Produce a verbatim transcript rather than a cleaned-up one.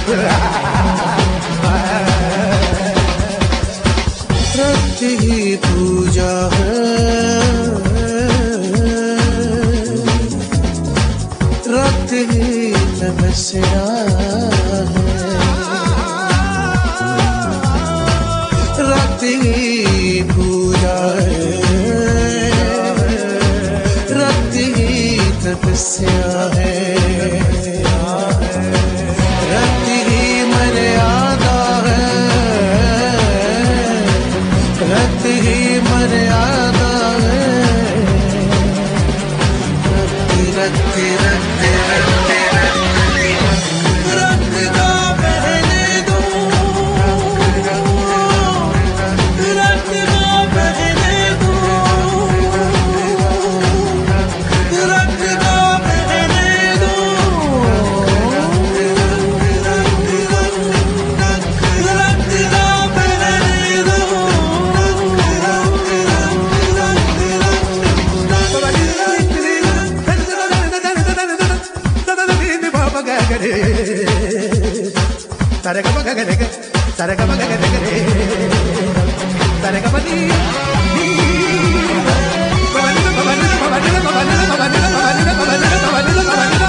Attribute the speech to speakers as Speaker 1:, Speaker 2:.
Speaker 1: रक्त ही पूजा है, रक्त ही तपस्या है, रक्त ही पूजा है, रक्त ही तपस्या है, रक्त ही मर्यादा है, रक्त ही मर्यादा है, रक्त रक्त रक्त रक्त का बहने दो, रक्त का बहने दो, रक्त का बहने दो, रक्त का बहने दो। Sare ga ga ga ga, sare ga ga ga ga, sare ga ba di, ba ba di ba ba di ba ba di ba ba di ba ba di ba ba di ba ba di ba ba di ba ba di.